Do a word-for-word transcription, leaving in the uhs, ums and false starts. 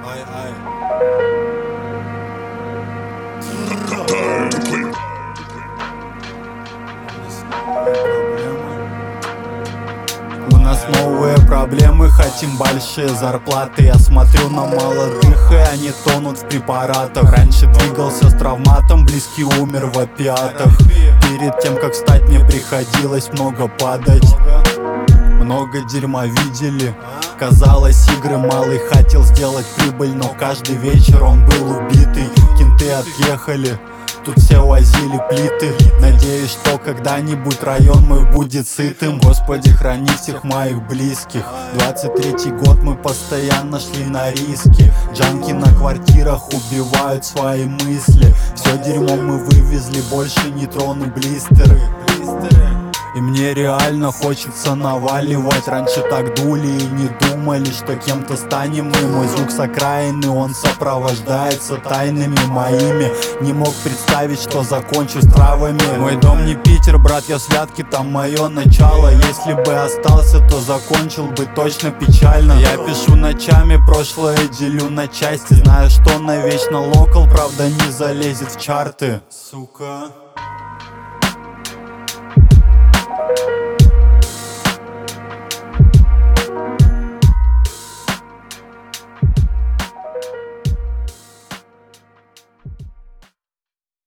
Ай, ай. У нас новые проблемы, хотим большие зарплаты. Я смотрю на молодых, и они тонут в препаратах. Раньше двигался с травматом, близкий умер в опиатах. Перед тем, как встать, мне приходилось много падать. Много дерьма видели. Казалось, игры малый хотел сделать прибыль, но каждый вечер он был убитый. Кенты отъехали, тут все возили плиты. Надеюсь, что когда-нибудь район мой будет сытым. Господи, храни всех моих близких. Двадцать третий год, мы постоянно шли на риски. Джанки на квартирах убивают свои мысли. Все дерьмо мы вывезли, больше не трону блистеры. И мне реально хочется наваливать. Раньше так дули и не думали, что кем-то станем мы. Мой звук с окраины, он сопровождается тайнами моими. Не мог представить, что закончу с травами. Мой дом не Питер, брат, я с Вятки, там мое начало. Если бы остался, то закончил бы точно печально. Я пишу ночами, прошлое делю на части. Знаю, что навечно локал, правда не залезет в чарты. Сука.